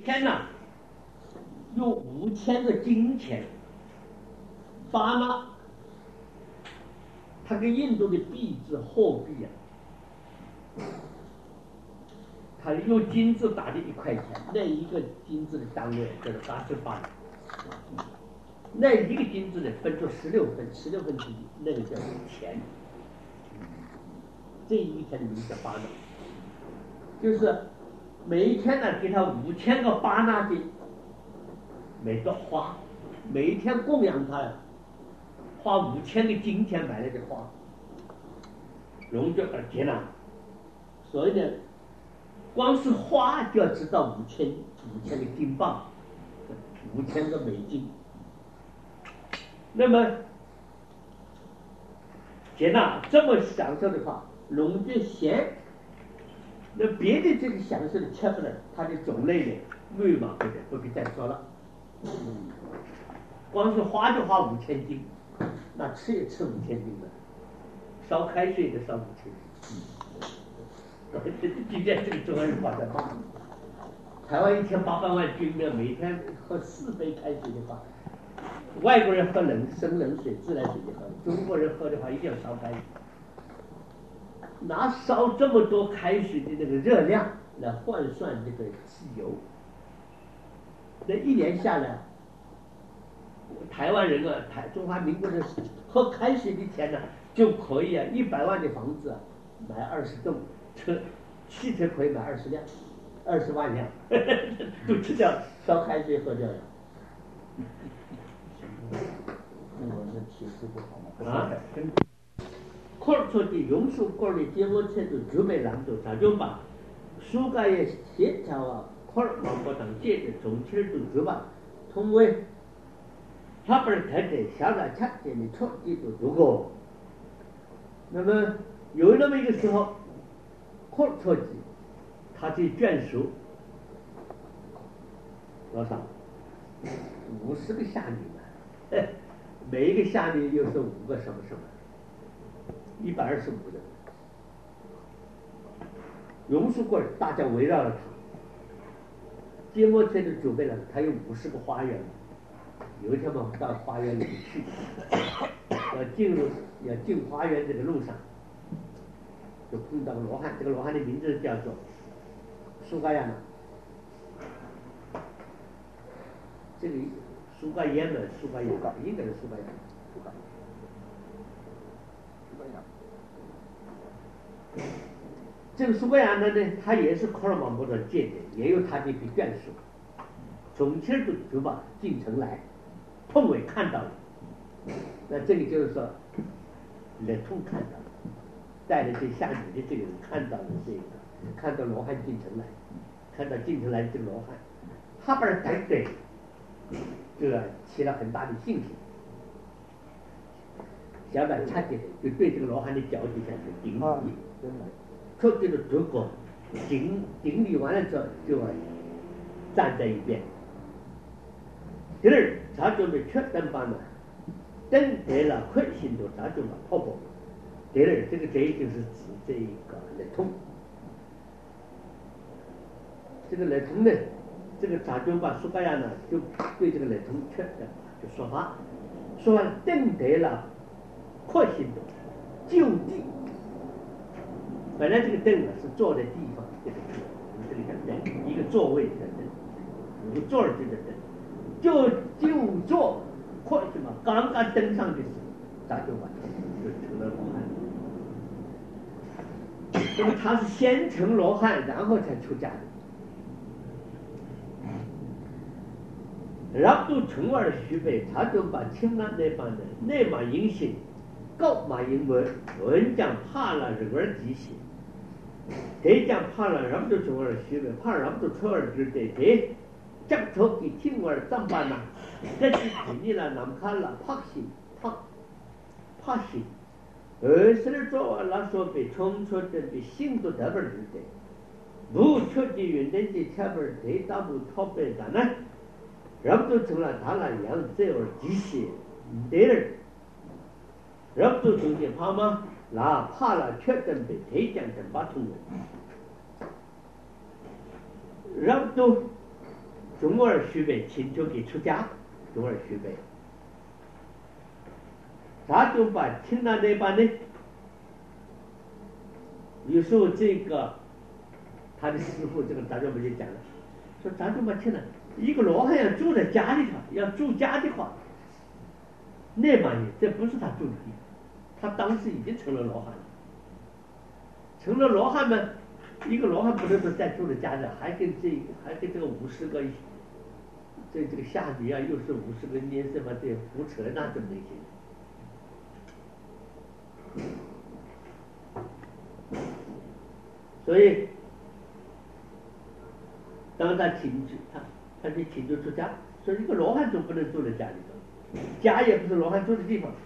天呢用5000个金钱巴纳，它跟印度的币制货币它用金字打的1块钱，那一个金字的单位就是88，那一个金字呢分出16分之一，那个叫钱。这一天的名字叫巴纳，就是每一天呢给他5000个巴纳的每朵花，每一天供养他呀，花5000个金钱买来的花，龙就接纳。所以呢，光是花就要知道5000个金镑，5000个美金。那么接纳这么享受的话，龙就嫌那别的这个享受的吃不了，它的种类呢，密码不必再说了。光是花就花5000斤，那吃也吃5000斤了，烧开水也烧5000斤。今天这个中央日报在报，台湾1800万军呢，每天喝4杯开水的话，外国人喝生冷水、自来水就喝，中国人喝的话一定要烧开水。拿烧这么多开水的那个热量来换算这个汽油，那一年下来，台湾人中华民国人喝开水的钱呢，就可以100万的房子买20栋车，汽车可以买20辆，20万辆，都吃掉烧开水喝掉了。 中国人的体质不好嘛？ 콜초디 용수골리 제모체도 주배랑도 자존바 수가의 시차와 콜망보당 제드 정치를도 주바 통왜 합을 대대 샤가 착제니 촉지도 두고 那么有那么一个时候콜초지他去眷属多少50个下女嘛，每一个下女又是5个什么什么，125人，榕树棍大家围绕着他。芥末村的准备了，他有50个花园。有一天嘛，到花园里去，要进花园这个路上，就碰到个罗汉。这个罗汉的名字叫做苏嘎亚呢。这个苏嘎耶呢，苏嘎亚应该是苏嘎亚。这个苏格兰呢，他也是科尔芒波的间谍，也有他的眷属。从前就把进城来，碰尾看到了，那这个就是说，雷通看到了，带着这下女的这个人看到了这个，看到罗汉进城来，看到进城来的这个罗汉，他把人逮对，这个起了很大的兴趣。小板插进来，就对这个罗汉的脚底下是顶礼，出这个德国顶礼完了之后，就站在一边。第二，他准备确等把呢，等得了快心都他就把泡泡。第二，这个贼就是指这一个雷通。这个雷通呢，这个查军把苏格亚呢，就对这个雷通确等就说话，说完等得了。快心的就地，本来这个凳是坐的地方，这个凳，一个座位的凳，有个座儿这个凳，就坐，快什么？刚刚登上的时候，他就完就成了罗汉。那么他是先成罗汉，然后才出家的。然后从而虚备，他就把青南那帮的内马阴性。高马英文讲怕了人儿极些，这讲怕了人们就从而学的，怕人们就从而知的，这讲头给听而怎办呢？这是你了，难看了，怕心，是做那说被冲出的被心都得不了的，不出的原来的差不多大不讨白的呢，人们就成了他那样这而极些，对了。人都中间怕吗？那怕了，确诊被推荐成把通人。人都重耳徐悲请求给出家，重耳徐悲，他就把听了那班呢，有时候这个他的师傅这个达宗巴就讲了，说达宗巴听了，一个罗汉要住在家里头，要住家的话，那班呢，这不是他住的地方，他当时已经成了罗汉了，成了罗汉呢，一个罗汉不能说再住在家里，还跟这个50个。这个下笔啊，又是50个念什么这胡扯，那怎么能行？所以，当他他就请求出家，说一个罗汉总不能住在家里头，家也不是罗汉住的地方。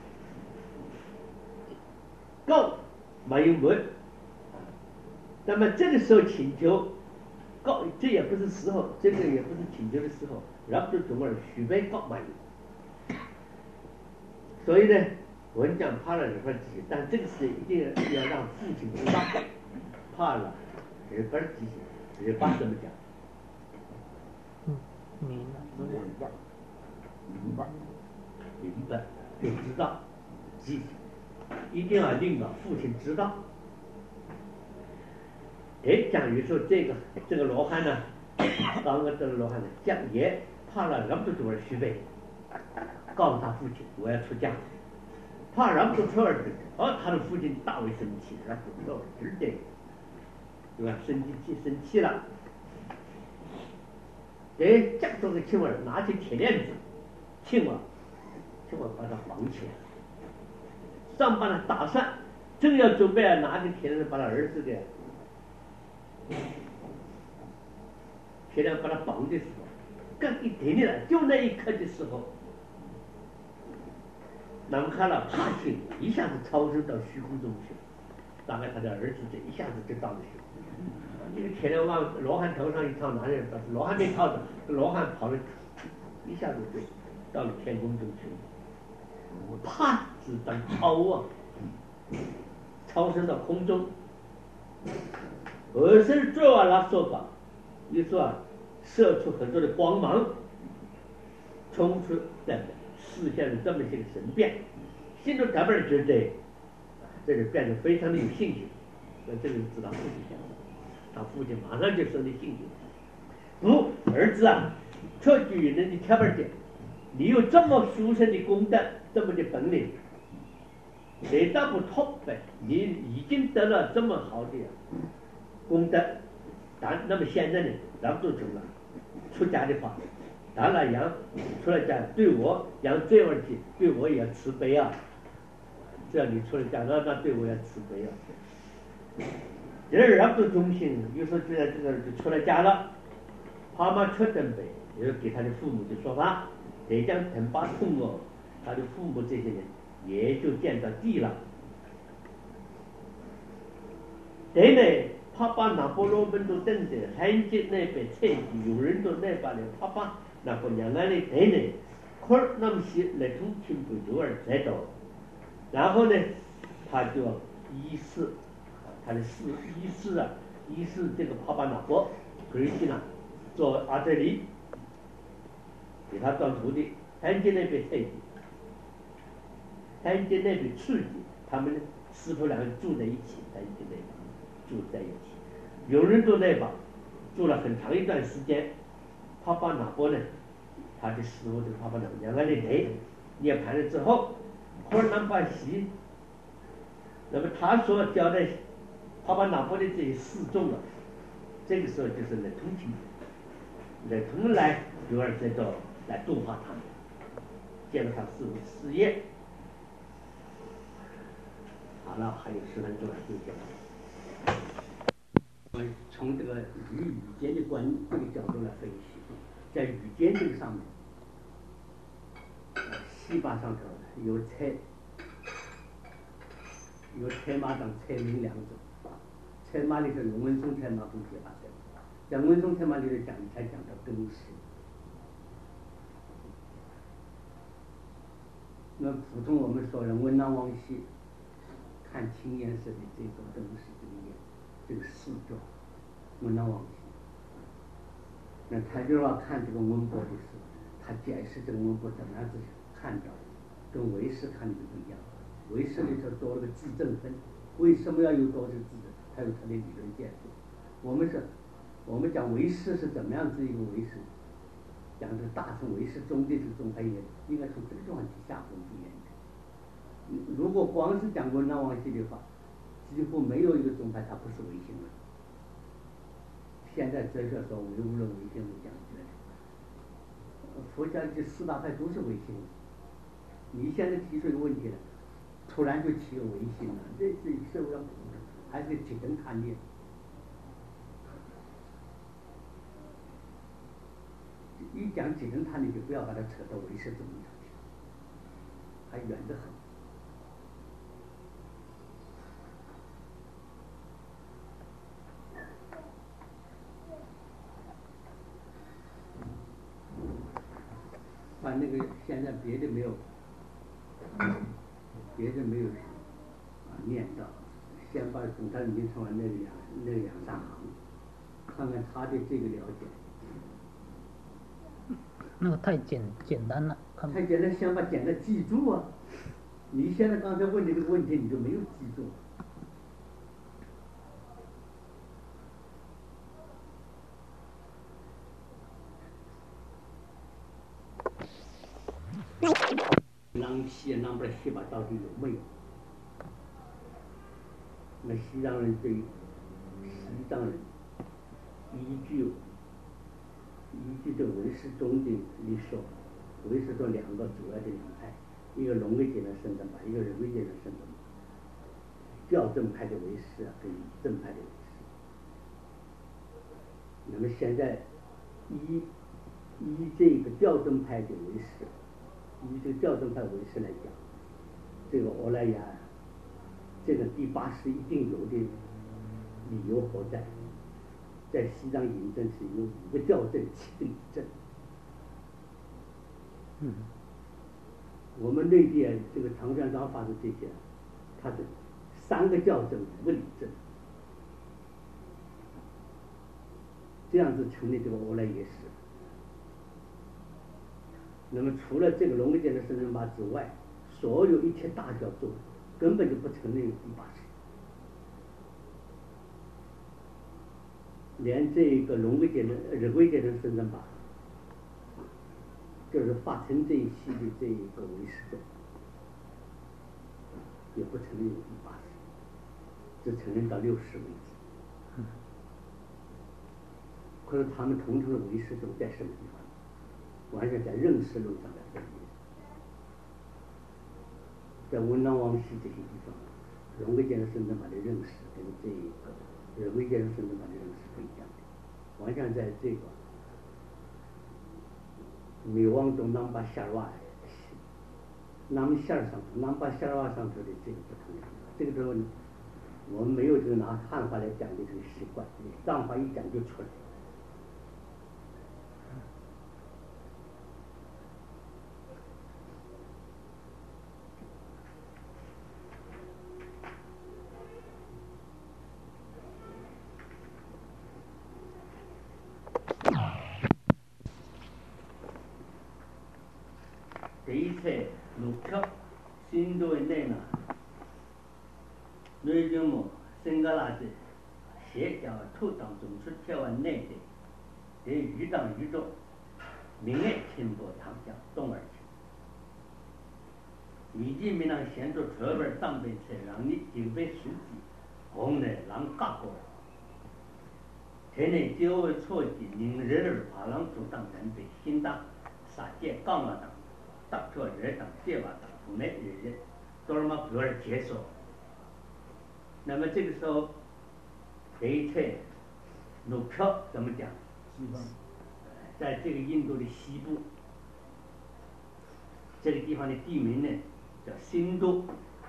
告马英文，那么这个时候请求告，这也不是时候，这个也不是请求的时候。然后就总而许悲告满意，所以呢，文讲怕了这块记，但这个事一定要让父亲知道，怕了这块记，这爸怎么讲？ 明白就知道，记，一定要令到父亲知道。哎，讲于说这个罗汉呢，刚刚这个罗汉呢，讲也。怕了，人不都是虚备，告诉他父亲我要出家，怕人不出儿子，他的父亲大为生气，人不出儿子的，对吧？生气了，哎，这多个青蛙拿起铁链子，青蛙把他绑起来，上把他打散，正要准备拿着铁链子把他儿子给，铁链把他绑的时候。刚一点点了，就那一刻的时候，咱们看了怕性一下子超升到虚空中去，大概他的儿子这一下子就到了虚空。那个铁链往罗汉头上一套，拿着罗汉没套着，罗汉跑了，一下子就到了天空中去了。怕只当超升到空中。而是做完了说法，你说射出很多的光芒，冲出来实现了这么些个神变，心中他们觉得，这就变得非常的有兴趣。那这个知道父亲讲的，他父亲马上就生了兴趣。不，儿子啊，这句人的条件，你有这么殊胜的功德，这么的本领，谁都不托呗？你已经得了这么好的功德，那么现在呢，咱们都成了。出家的话，当然杨出了家对我杨这问题对我也要慈悲啊。只要你出了家，那对我也慈悲啊。人不忠心，有时候就在这个就出了家了，爸妈出准备，也给他的父母的说法，得将等把痛哦，他的父母这些人也就见到地了。对呢。爸爸拿波罗门都等着，很久那边菜地，有人都那把的爸爸拿过娘来的等呢，可儿那么些来从听不久而再到，然后呢，他就依次，他的依次这个爸爸拿波，可以呢，做阿德里，给他当徒弟，很久那边菜地，很久那边刺激，他们师傅两个住在一起，很久那边。住在一起，有人住那把，住了很长一段时间。爸爸拿波呢，他的师傅这个爸爸拿两个人涅槃了之后，后来南把西，那么他所教的爸爸拿波的这些示众了，这个时候就是来同情，来同来有儿在这来度化他们，见到他师傅事业。好了，还有10分钟了，就讲。从这个与语间的这个角度来分析，在语间这个上面，西巴上头有车马当车名2种，车马里头有文松车马跟西巴车马，在文松车马里头才讲到根识。那普通我们说的文囊往昔，看青颜色的这种根识这个颜，这个视觉。文囊往昔， 那泰戈尔看这个文博的时候，他解释这个文博怎么样子看到的，跟唯识看的不一样。唯识里头多了个自证分，为什么要有多这个自证？它有它的理论建筑。我们讲唯识是怎么样子一个唯识？讲这个大乘唯识中的这个宗派也应该从这个地方去下功夫研究。如果光是讲文章王系的话，几乎没有一个宗派它不是唯心论。现在哲学说唯物论、唯心论讲起来，佛家这四大派都是唯心论。你现在提出一个问题了，突然就提个唯心了，这是社会上还是几根看念。一讲几根探，你就不要把它扯到唯识宗上去，还远得很。把那个现在别的没有念到，先把总坛名称完那两三行，看看他的这个了解。 那个太简单了， 太简单，先把简单记住啊！你现在刚才问的这个问题，你就没有记住。囊西囊不西吧，到底有没有？那西藏人对西藏人依据这唯识中的理说，唯识中两个主要的两派，一个龙威杰的圣正派，一个人威杰的圣正派。校正派的唯识跟正派的唯识。那么现在依这个校正派的唯识，依这个校正派唯识来讲，这个欧莱雅这个第80一定有的理由何在？在西藏引证是有5个校正，7个理证。我们内地这个唐玄奘发的这些，它是3个校正，5个理证，这样子成立这个欧莱耶识。那么除了这个龙威杰的圣正法之外，所有一切大教宗根本就不承认有第80。连这个人威杰的圣正法，就是发成这一系的这一个唯识宗，也不承认有第80，只承认到60为止。可是他们统称的唯识宗在什么地方？完全在认识论上来分别。在文囊王系这些地方，人威杰的圣正法的认识跟这个人威杰的圣正法的认识不一样的，完全在这个灭亡中南巴夏尔瓦南么线上头，南巴夏尔瓦上头的这个不同的地方。这个时候我们没有这个拿汉话来讲的这个习惯，藏话一讲就出来。대체 녹혀 신도의 내나 너희들뭐 생각하지 세자와 토당 정수태와 내대 대유당 유도 명예 침보 당장 동을치 미지민한 현도 저벌 담배체 랑니 길배 수지 공내 랑까고 대내 지오의 초지 닝르를 바람 조당 전배 신당 사제 강화당大特人等戒法等同类人都是嘛不要接受。那么这个时候，这菜奴票怎么讲？在这个印度的西部，这个地方的地名呢叫新都。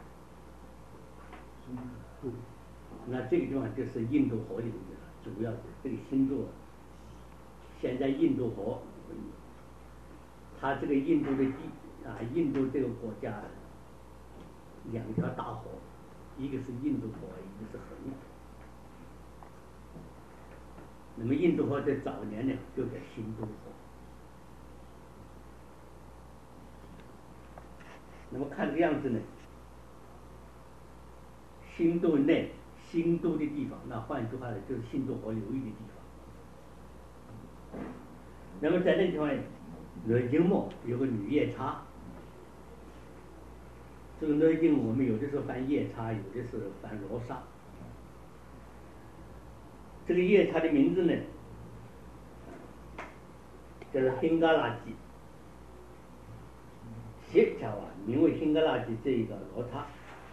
那这个地方就是印度河的主要的这个新都，现在印度河。它这个印度的印度这个国家2条大河，一个是印度河，一个是恒河。 那么印度河在早年呢就叫新都河。那么看这个样子呢，新都内新都的地方，那换句话呢就是新都河流域的地方。那么在那地方呢，南京末有个女夜叉。这个南京我们有的时候翻夜叉，有的时候翻罗刹。这个夜叉的名字呢，叫做辛嘎拉吉。邪巧啊，名为辛嘎拉吉这一个罗刹，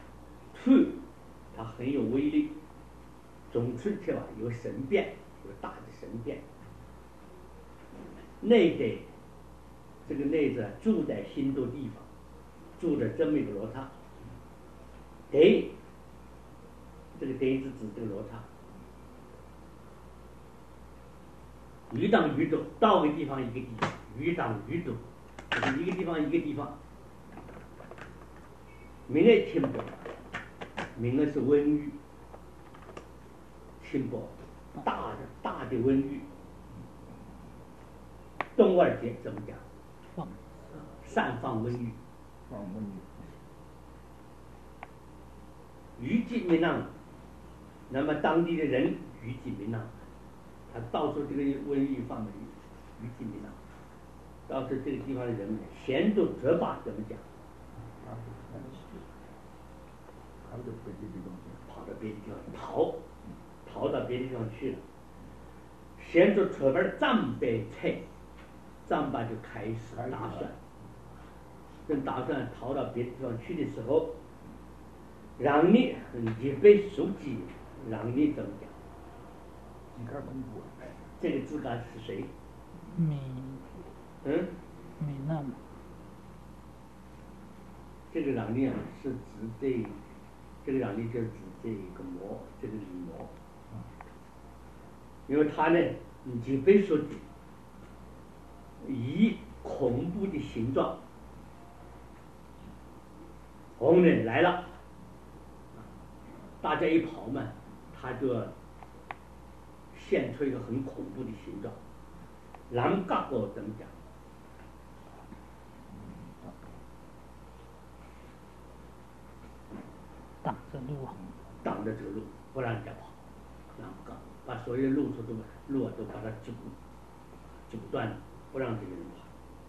它很有威力，总之条啊有神变，有大的神变。内得这个内子住在新都地方，住着这么一个罗刹。得这个得是指这个罗刹。鱼当鱼斗，到个地方一个地方，鱼当鱼斗，就是一个地方一个地方。名为清波，名的是温玉，清波大的温玉。东二节怎么讲？散放温玉。 放温玉。 鱼际民浪，那么当地的人鱼际民浪，他到处这个温玉放的鱼际民浪，到处这个地方的人们闲着折把怎么讲？ 跑到别的地方去， 跑到别的地方逃到别的地方去了。闲着扯边战备菜，战备就开始打算，正打算逃到别的地方去的时候，让你一被书记，让你怎么讲？ 自个儿公布。 这个自个儿是谁？ 米那嘛。 这个让你啊是指这个让你就是指这个魔，这个女魔，因为他呢已经被说以恐怖的形状，红人来了，大家一跑嘛，他就现出一个很恐怖的形状。狼嘎狗怎么讲？ 挡着路啊！ 挡着这个路，不让人家跑，狼嘎把所有路都把它阻断了，不让这个人跑。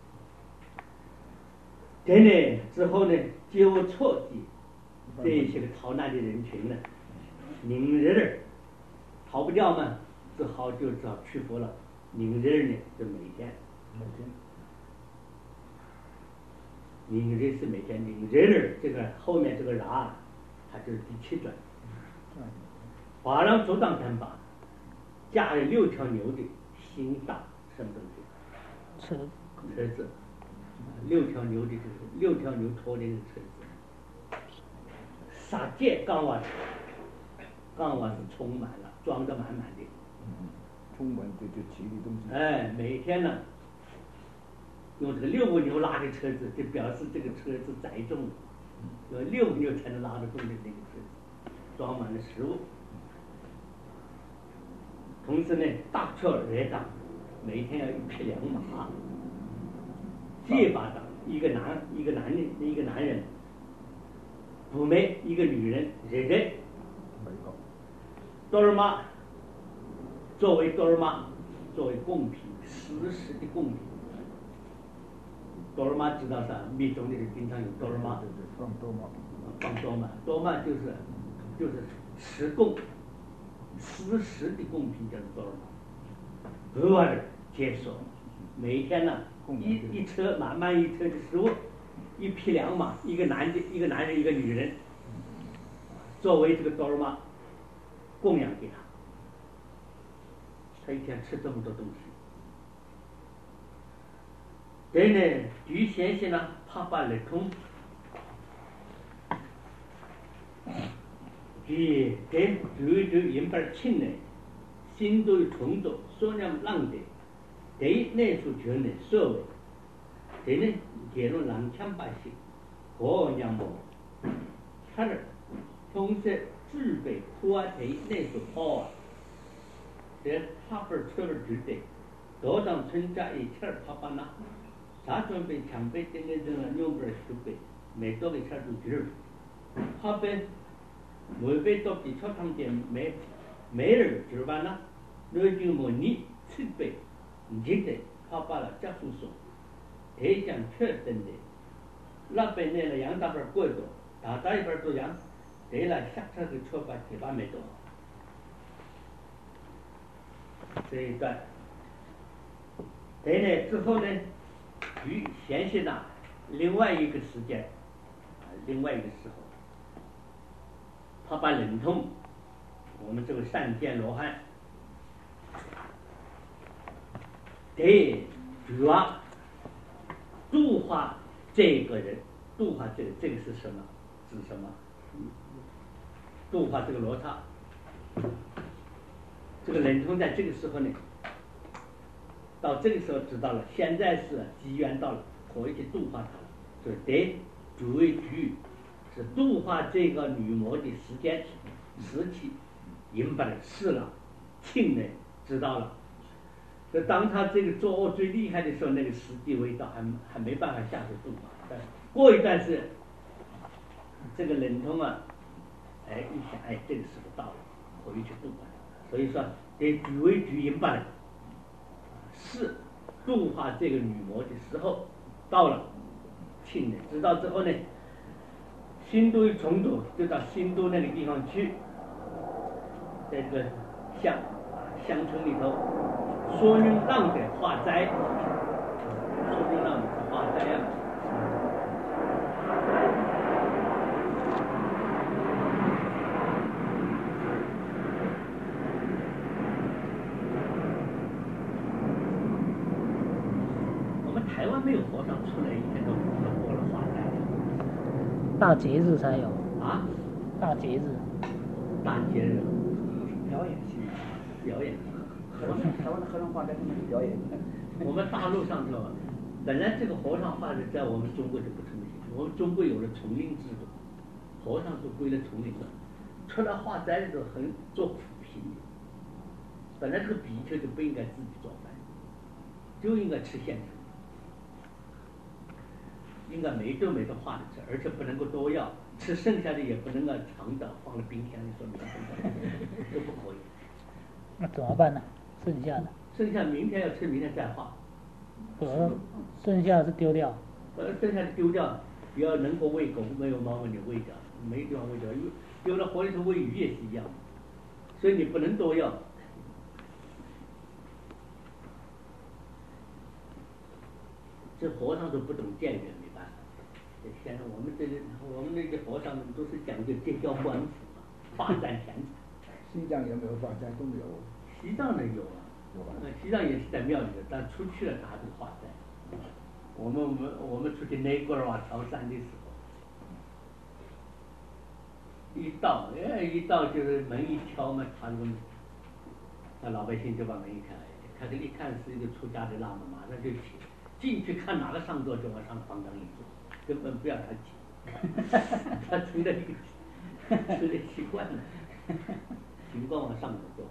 这呢之后呢，纠错的这些个逃难的人群呢，明日逃不掉嘛，只好屈服了。明日呢就每天，明日是每天，明日这个后面这个然，它就是第7转。华让阻挡单把，驾着6条牛的新大什么东西？车子，6条牛的6条牛拖的车子。撒界钢瓦是充满了，装得满满的。 充满这骑的东西。 哎，每天呢，用这个6个牛拉的车子，就表示这个车子载重，有6个牛才能拉得动的那个车子，装满了食物。同时呢，大车热当，每天要1匹2马，借把当一个男人，不美一个女人，人多尔玛作为公平事实的公平。多尔玛知道啥？密宗的人经常用多尔玛， 放多玛， 多玛就是实供。事实的公平叫做多尔玛，偶尔接受，每一天呢，一车满一车的食物，1匹2马，一个男人一个女人，作为这个多尔玛供养给他，他一天吃这么多东西。这呢，举先生呢，怕把人通。这原本亲呢，心都有冲动，所让浪的，这那处全呢所谓，这呢结论浪枪百姓，何样么？他的同时具备破题那处破啊， 这他不是出了指的，多当村家一切他把那，他准备强背定的人了，用不了修背，没多个钱都值儿，他被每背到比较他们点没人值班了，那就么你去背，你得他把了加速说，得讲确定的，那边那了杨大边过多，大大一边都杨，得了下车的车把铁把没多。这一段，对呢之后呢，与衔接到另外一个时间，另外一个时候，他把忍痛，我们这个单田罗汉，对主要度化这个人，度化这个是什么？指什么？度化这个罗刹。这个忍通在这个时候呢，到这个时候知道了，现在是机缘到了，可以去度化他了。所以得主为局是度化这个女魔的时间时期，引把的事了，庆呢知道了。所以当他这个作恶最厉害的时候，那个时机未到，还没办法下手度化。但过一段是这个忍通啊，哎一想，哎这个时候到了，可以去度化。所以说，得举为举引办是度化这个女魔的时候到了，庆呢知道之后呢，新都一重组，就到新都那个地方去，在这个乡村里头，说明浪的化斋，说明浪的化斋啊。台湾没有和尚出来，一天都活了化斋。 大节日才有啊？ 大节日。 大节日。 表演戏。 表演戏。 台湾的和尚化斋他们是表演。 我们大陆上头，本来这个和尚化斋在我们中国就不成立，我们中国有了丛林制度，和尚都归了丛林了。出来化斋的时候很做苦皮，本来这个比丘就不应该自己做饭，就应该吃现成。应该每顿化的吃，而且不能够多要，吃剩下的也不能够藏着放在冰箱里说明天都不可以。 那怎么办呢？剩下的？ 剩下明天要吃，明天再化。 剩下的是丢掉。 剩下的丢掉，只要能够喂狗没有毛病就喂掉，没地方喂掉，丢到河里头喂鱼也是一样的，所以你不能多要。这和尚都不懂见远，没办法。现在我们那个和尚们都是讲究结交官府嘛，发展钱财。 西藏有没有化斋？都没有。 西藏的有啊，有吧？西藏也是在庙里的，但出去了他都化斋。我们出去内国啊朝山的时候，一到就是门一敲嘛，那老百姓就把门一开，他这一看是一个出家的喇嘛，马上就起。进去看哪个上座就往上方丈一坐，根本不要他起，他成了一个吃的习惯了，习惯往上头坐。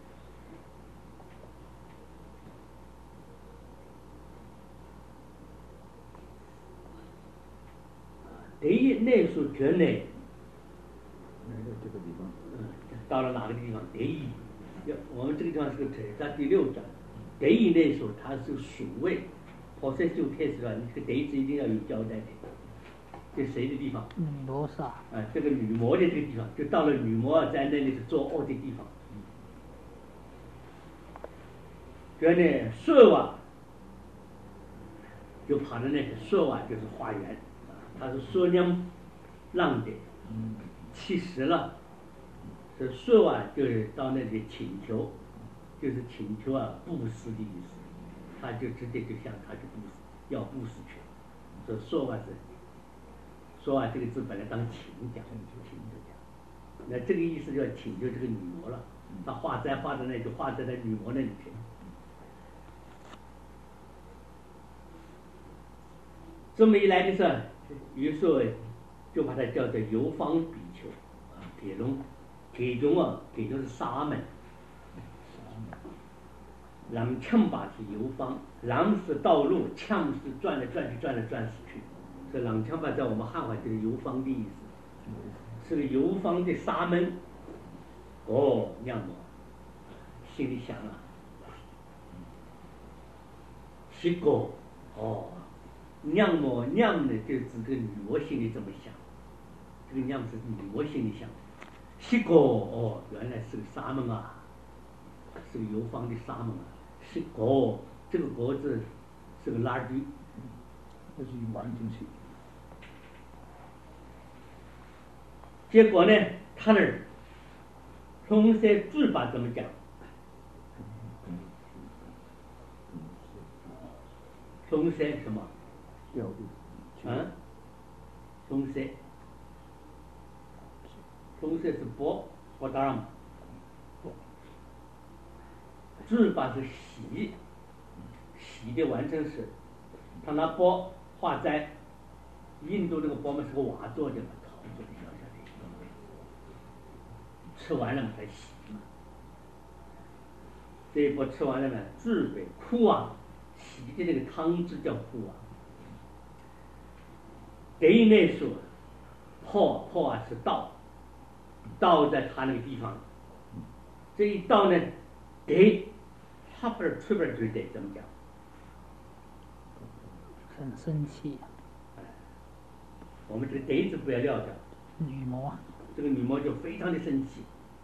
第一内属绝内， 这个地方， 到了哪个地方？第一，我们这个地方是个腿，在第6章，第一内属它是属位。我这就开始了，你这个得字一定要有交代的。这谁的地方？ 罗刹。 啊，这个女魔的这个地方，就到了女魔在那里是作恶的地方。这呢，舍瓦就跑到那个舍瓦就是花园，他是说娘浪的，气死了。这舍瓦就是到那里请求，就是请求啊布施的意思。他就直接就向他去布施，要布施去。所以说话这个字本来当请讲，请就讲。那这个意思就要请求这个女魔了。他化斋化的那就化在那女魔那里去。这么一来的时候，于是就把他叫做游方比丘啊，给中是沙门。 南枪把是游方，南是道路，枪是转来转去，转来转去。这南枪把在我们汉话就是游方的意思，是个游方的沙门。哦，娘么，心里想啊，是个哦，娘么娘呢，就指个女娲心里这么想，这个娘是女娲心里想，是个哦，原来是个沙门啊，是个游方的沙门啊。是国，这个国字是个拉句， 这是完整性。 结果呢，他那儿从些字吧怎么讲？从些什么？啊？从些是波当然嘛。字吧是喜，喜的完成时，他拿钵化在印度这个钵嘛是个瓦做的嘛，陶做的小小的，吃完了嘛才洗嘛。这一钵吃完了呢，字为哭啊，洗的这个汤汁叫哭啊。给那说破啊是倒，倒在他那个地方，这一倒呢，给。他不是出边就得怎么讲？ 很生气。 我们这个得字不要撂掉。 女魔。 这个女魔就非常的生气。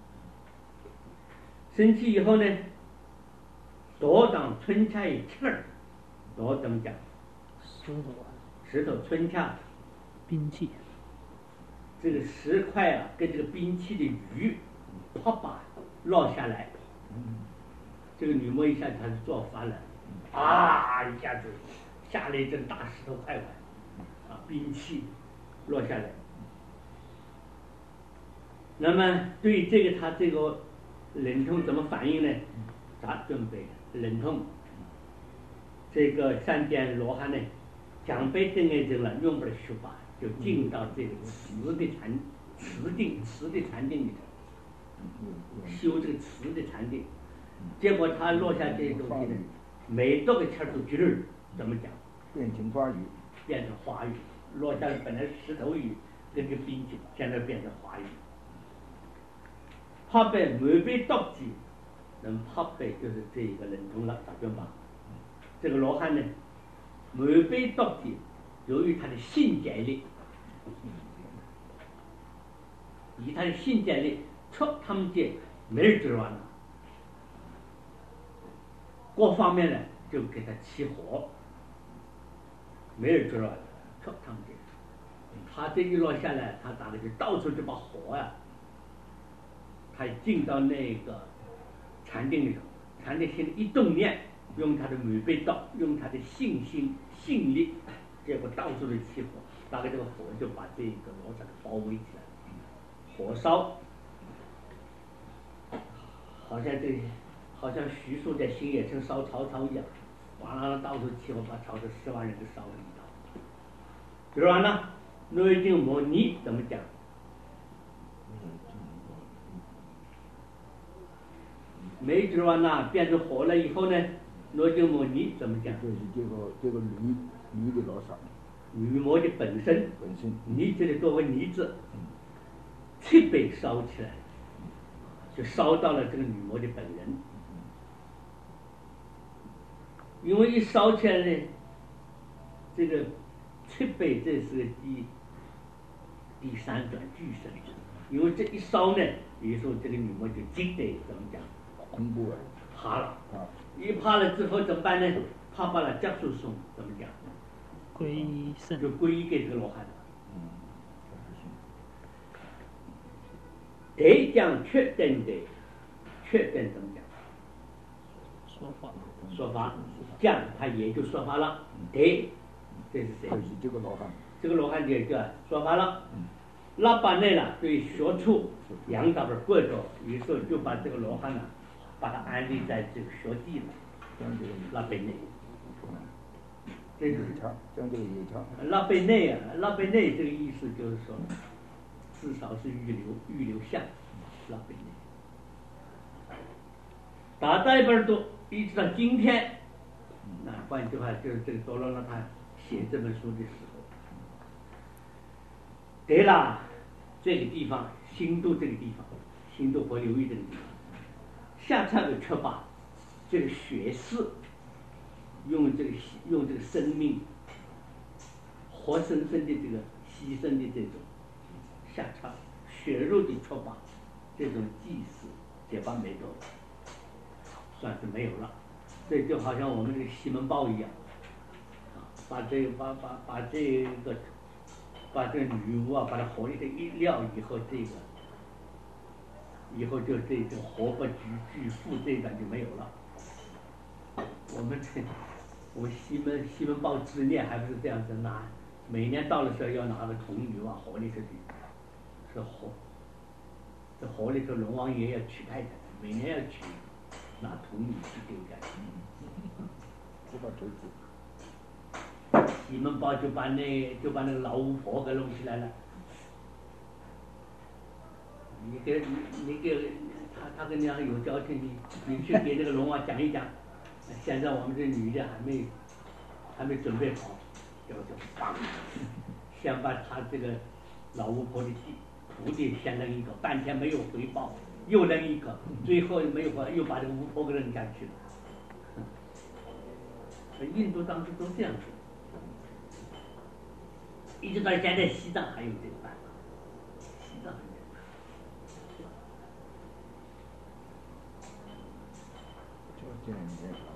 生气以后呢，躲当春恰一气儿，躲怎么讲？石头春恰。 兵器。 这个石块啊，跟这个兵器的鱼，啪吧落下来。这个女魔一下子她就做翻了，啊！一下子下了一阵大石头块块，啊，兵器落下来。那么对于这个他这个忍痛怎么反应呢？咋准备忍痛？这个三点罗汉呢，讲背定爱证了，用不了学法，就进到这个词的禅定里头，修这个词的禅定。结果他落下这些东西呢，每多个气儿都觉得怎么讲？ 变成花语， 变成花语，落下来本来石头语跟个兵器，现在变成花语。怕被没被倒击，能怕被就是这一个忍痛了，咋办吧？这个罗汉呢，没被倒击，由于他的性解力，以他的性解力，他们界没人知道了。各方面呢，就给他起火，没人知道的，他们这，他这一落下来，他打的就到处就把火呀，他进到那个禅定里头，禅定心里一动念，用他的美背道，用他的信心信力，结果到处的起火，大概这个火就把这个罗刹包围起来，火烧，好像徐庶在新野城烧曹操一样，哗啦啦到处起火，把曹操10万人给烧了一道。知道呢？内经模拟怎么讲？没知完呐，变成火了以后呢，内经模拟怎么讲？ 就是这个驴的罗刹， 女魔的本身，泥这里作为泥字，气被烧起来，就烧到了这个女魔的本人。因为一烧起来呢，这个七倍这是第三转巨神，因为这一烧呢，有时候这个女魔就惊得怎么讲？ 恐怖啊！ 怕了，一怕了之后怎么办呢？怕把了加速送怎么讲？ 皈依圣， 就皈依给这个罗汉。得讲确定的，确定怎么讲？说法，讲他也就说法了。得，这是谁？ 这个罗汉。 这个罗汉就叫说法了。那把那了对学处杨导的过着，于是就把这个罗汉呢，把他安立在这个学地了。那被内，这是讲这个也讲。 那被内啊，那被内这个意思就是说，至少是预留相，那被内。大代本都一直到今天，换句话就是这个多罗纳他写这本书的时候，得了这个地方，新都这个地方，新都河流域这个地方，下场的确把这个学士用这个生命活生生的这个牺牲的这种下场血肉的确把这种祭祀结巴没有了，算是没有了。这就好像我们这个西门豹一样，把这个女巫啊，把它火里头一撂以后，以后就这种活不巨富这一段就没有了。我们西门豹之恋还不是这样子拿，每年到了时候要拿个铜鱼往火里头去，是这火里头龙王爷要娶太太，每年要娶，拿铜鱼去丢掉。 知道这个。 西门豹就把那个老巫婆给弄起来了。你给他跟你俩有交情，你去给那个龙王讲一讲。现在我们这女的还没准备好，就放，先把他这个老巫婆的徒弟先扔一个，半天没有回报，又扔一个，最后没有又把这个巫婆给扔下去了。印度当时都这样子，一直到现在西藏还有这个办法，西藏还有这个办法。 就这样也好。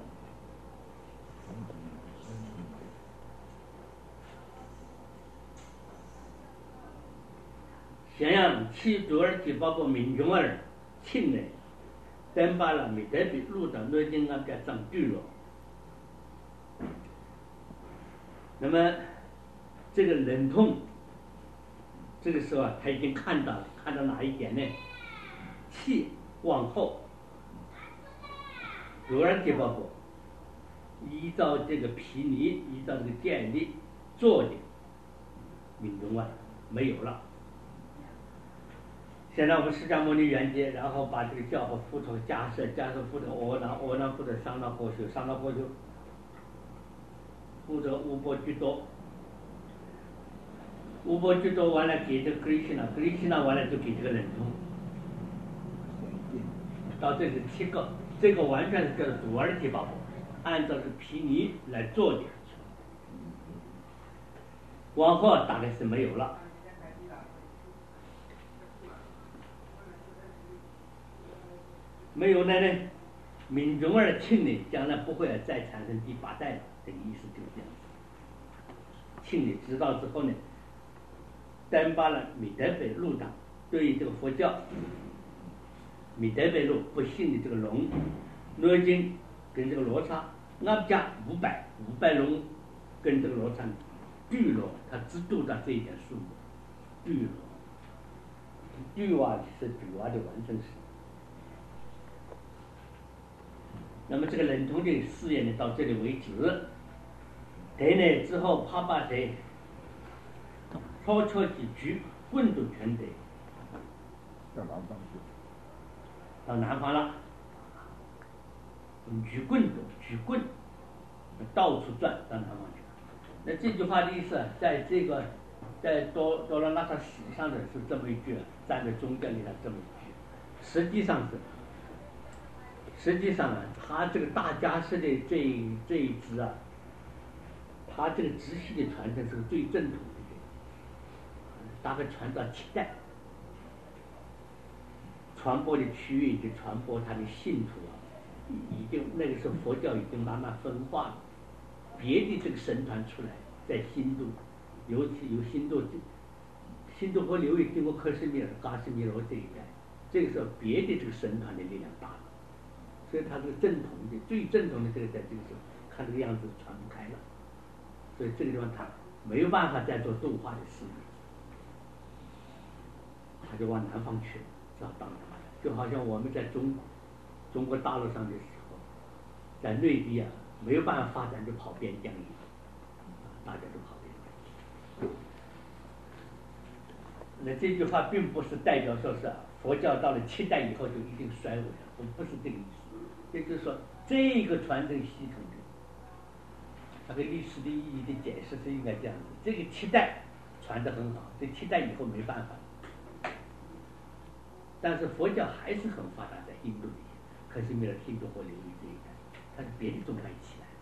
像七祖尔吉巴布民众儿亲呢，等把了没得比路的南京那边长对了。那么这个忍痛，这个时候他已经看到哪一点呢？气往后，祖尔吉巴布依照这个毗尼，依照这个建立做的民众啊没有了。现在我们释迦牟尼圆寂，然后把这个教和斧头加设斧头窝囊斧头上到过修，负责乌波居多完了给这个格里希那完了就给这个忍通，到这是7个，这个完全是叫做主尔体宝，按照这毗尼来做的，往后大概是没有了。没有了呢，民众儿亲呢，将来不会再产生第8代了，这个意思就是这样子。亲呢知道之后呢，丹巴了米德北路党对于这个佛教，米德北路不信的这个龙，罗经跟这个罗刹，俺家500龙跟这个罗刹聚罗，他只读到这一点数目，聚罗，聚瓦是聚瓦的完整式。那么这个忍通的事业呢，到这里为止。对呢之后，怕把谁超超几局棍都全得到南方了，举棍到处转到南方去。那这句话的意思，在多罗那塔史上的是这么一句，站在中间里头这么一句，实际上啊，他这个大家士的这一支啊，他这个直系的传承是最正统的，大概传到7代，传播的区域就传播他的信徒啊，已经那个时候佛教已经慢慢分化了，别的这个神团出来，在新都，尤其由新都河流域经过克什米尔、嘎什米罗这一带，这个时候别的这个神团的力量大了。所以他这个最正统的这个在这个时候看这个样子传不开了，所以这个地方他没有办法再做度化的事业，他就往南方去了，知道到南方，就好像我们在中国大陆上的时候，在内地啊没有办法发展就跑边疆一样，大家都跑边疆。那这句话并不是代表说是佛教到了7代以后就一定衰微了，不是这个意思。也就是说， 这个传承系统的它对历史的意义的解释是应该这样子，这个期待传得很好，这期待以后没办法，但是佛教还是很发达在印度里，克什米尔、印度河流域这一带，它是别的宗派起来的。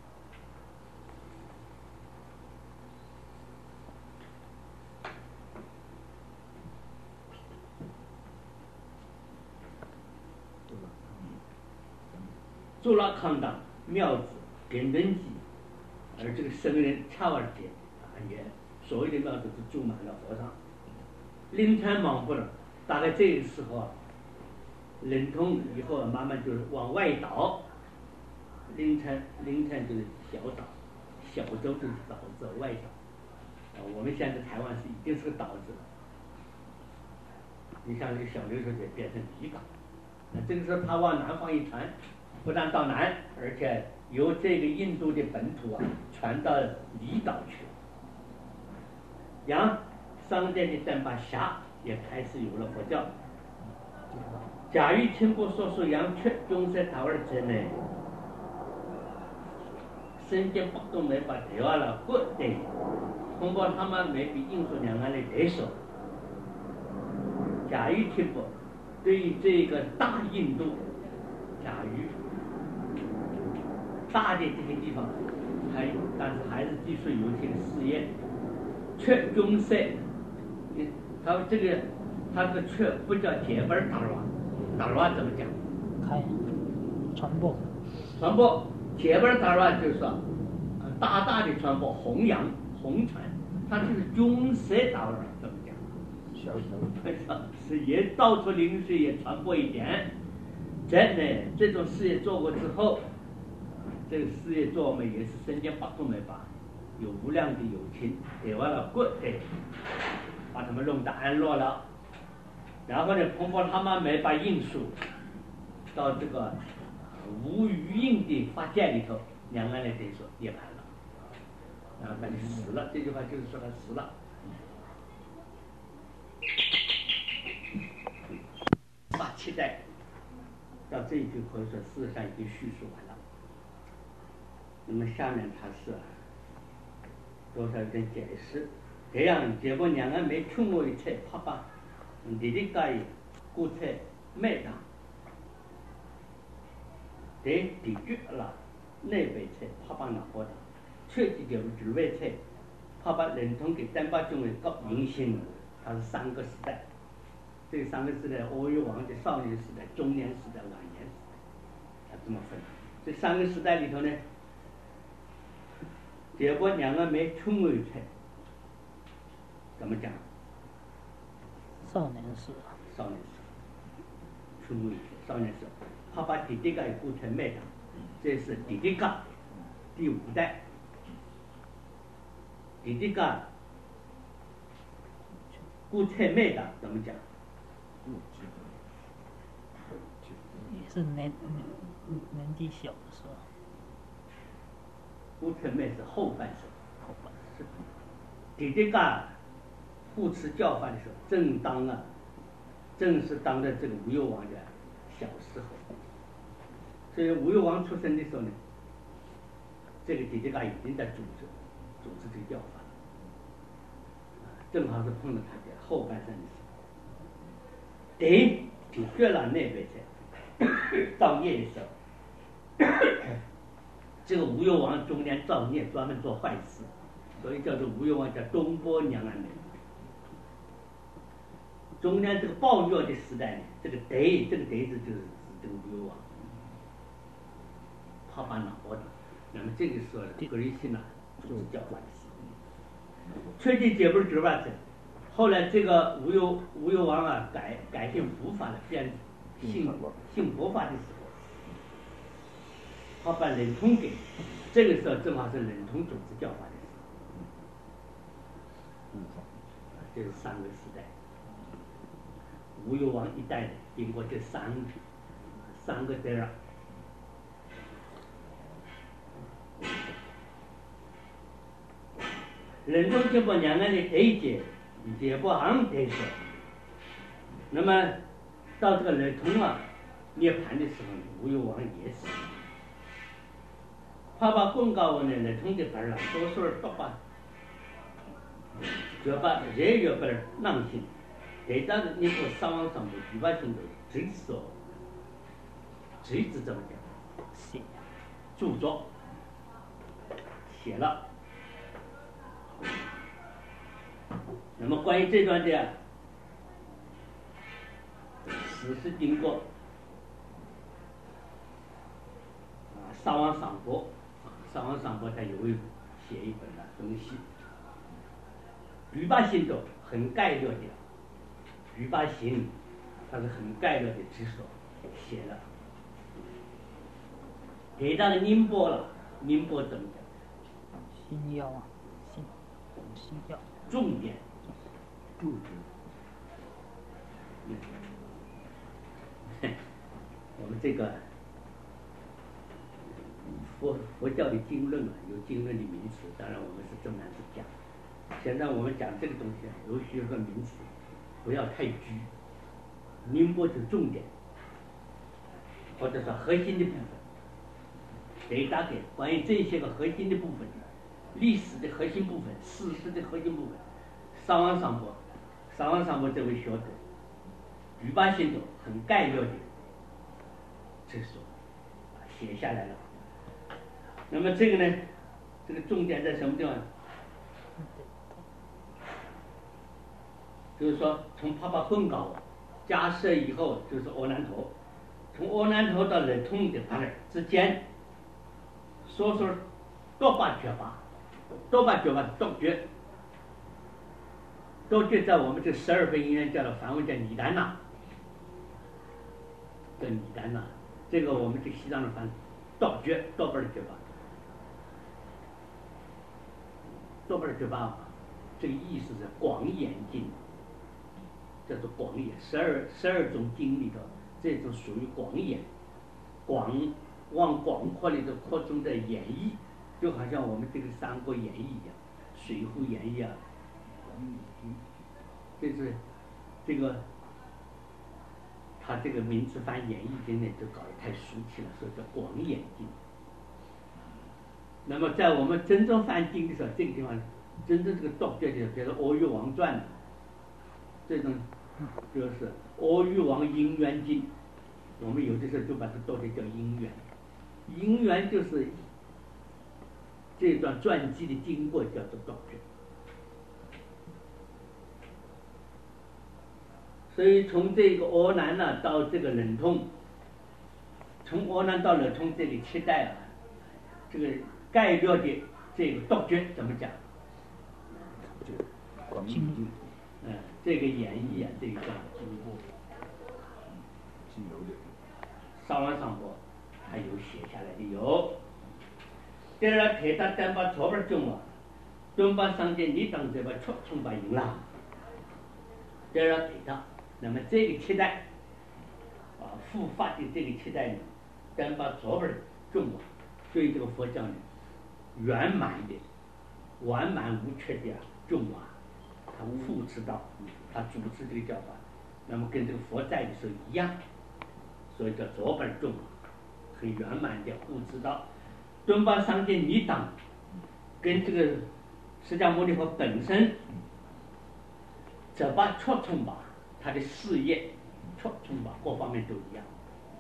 住拉康党庙子点灯记，而这个僧人恰瓦尔杰也所谓的庙子是住满了和尚。临川莽布了，大概这个时候冷通以后慢慢就是往外倒。临川就是小岛，小洲就是岛子外岛。我们现在台湾是已经是个岛子了。你像这个小琉球就变成离岛，那这个时候他往南方一传，不但到南，而且由这个印度的本土传到离岛去了。商代的丹巴峡也开始有了佛教。假如听过说是杨雀中山塔尔之内，身兼北东没把台湾了国对，通过他们没比印度两岸的对手。假如听过对于这个大印度，假如大的这些地方但是还是继续有这个事业。却中山，他这个却不叫结本达瓦怎么讲？传播结本达瓦就是说大大的传播，弘扬弘传，它就是中山达瓦怎么讲？是也到处零碎也传播一点。这种事业做过之后，这个事业做我们也是身兼北东没法。有无量的友情，给完了国把他们弄得安乐了，然后呢，通过他们没把印书到这个无余印的法界里头，两岸的对说涅槃了，把你死了，这句话就是说他死了。把期待到这一句可以说事实上已经叙述完了。那么下面他是多少点解释，这样结果两岸没出没一切怕吧，你的该故菜麦当，得的确了，内北菜怕吧那好的，确实就是指外菜，怕吧人通给单把中为高明星，它是三个时代，这三个时代，欧玉王的少年时代、中年时代、晚年时代，它这么分。这三个时代里头呢？结果两个没出没一切，怎么讲？ 少年时， 出没一切，少年时，他把弟弟个故成卖的，这是弟弟个第五代，弟弟个故成卖的怎么讲？ 也是年纪小的时候。 故成卖是后半生，是弟弟个护持教法的时候，正是当着这个吴越王的小时候。所以吴越王出生的时候呢，这个弟弟个已经在组织这个教法，正好是碰到他的后半生的时候。的确了那边去造业的时候。这个吴越王中间造孽，专门做坏事，所以叫做吴越王叫东波娘安人。中间这个暴虐的时代呢，这个德字就是指这个吴越王，他把脑包的。那么这个时候格里西呢，就是教化的事。确定解不之外的，后来这个吴越王改信佛法了，变信佛法的时候。他把冷通给，这个时候正好是冷通组织教法的时候，这是三个时代。吴越王一代经过这三个代儿，冷通就把两岸的对接，也不行对接。那么到这个冷通涅槃的时候，吴越王也死。 파바 꼰가원에는 통제 발라 소설 똑바 저바 레여벌 낭신 대다的你说상황上的举办性的直说直子怎么讲写著作写了。那么关于这段的史实经过沙王赏博沙王赏博他有写一本的东西吕巴行动很概略的吕巴行他是很概略的直说写了给他的宁波了宁波怎么讲新药啊新药重点注释我们这个佛教的经论有经论的名词，当然我们是正南是讲。现在我们讲这个东西有许多名词，不要太拘。宁波是重点，或者说核心的部分。给大概关于这些个核心的部分，历史的核心部分，史实的核心部分，上王上博这位学者，吕巴行动很概略的，这说写下来了。那么这个呢，这个重点在什么地方？就是说，从帕巴本高加设以后，就是鄂南头，从鄂南头到乐通的巴尔之间，说多巴绝巴杜绝。杜绝在我们这12分音乐叫做梵文叫尼丹娜，叫尼丹娜，这个我们这西藏的翻杜绝多巴的绝巴。多巴的绝巴，这个意思是广演经，叫做广演，12种经里头，这种属于广演，往广阔里头扩充的演绎，就好像我们这个《三国演义》一样，《水浒演义》啊，就是这个他这个名词翻演义经呢，就搞得太俗气了，所以叫广演经。那么在我们真正翻经的时候，这个地方真正这个杜绝的，比如说《阿育王传》这种，就是《阿育王因缘经》，我们有的时候就把它杜绝叫因缘。因缘就是这段传记的经过，叫做杜绝。所以从这个鄂南呢到这个冷通，从鄂南到冷通这里期待啊，这个概略的这个杜绝怎么讲？这个演绎啊，这个叫经过。上完上过，还有写下来的有。第二，铁大单把左边中了，东把上间你当这把错冲把赢了。第二铁大，那么这个期待复发的这个期待呢，单把左边中了，对这个佛教呢圆满的、完满无缺的中啊。他扶持到，他主持这个教法，那么跟这个佛在的时候一样，所以叫左本众，很圆满的护持到。敦巴上间尼党，跟这个释迦牟尼佛本身，这把扩充吧，他的事业扩充吧，各方面都一样。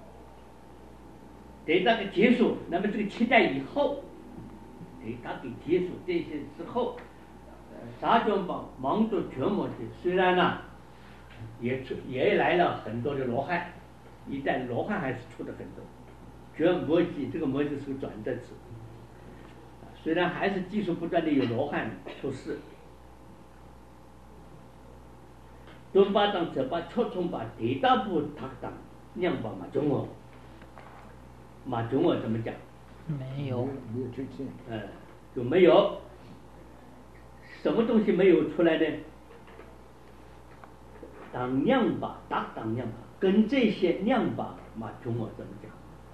等到个结束，那么这个期待以后，等到给结束这些之后。沙卷帮忙着全部的，虽然呢，也来了很多的罗汉，一旦罗汉还是出了很多，全摩羯这个摩羯是个转折词，虽然还是技术不断的有罗汉出世，东巴当这把扩充把第大部他当两把马中哦，马中哦怎么讲？ 没有推荐， 就没有。什么东西没有出来呢？当量吧，当量吧，跟这些量吧，马中我怎么讲？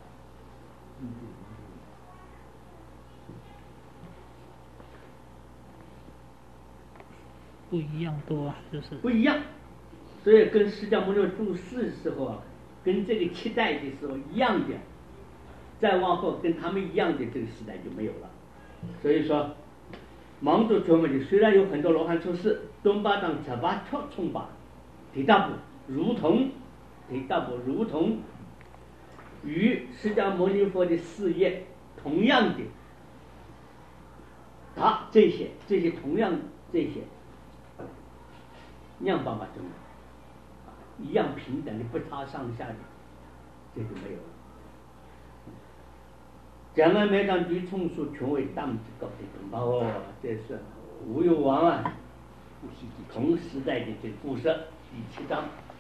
不一样多，就是不一样。所以跟释迦牟尼佛住世的时候啊，跟这个期待的时候一样的， 再往后跟他们一样的这个时代就没有了。所以说蒙古传媒里虽然有很多罗汉出世，东巴当查巴超冲巴提大部如同与释迦牟尼佛的事业同样的，他这些同样这些样爸爸中一样平等的不差上下的，这就没有了。咱们每当举重数权威当之高的同胞哦，这是无有往啊，同时代的这故事第7章。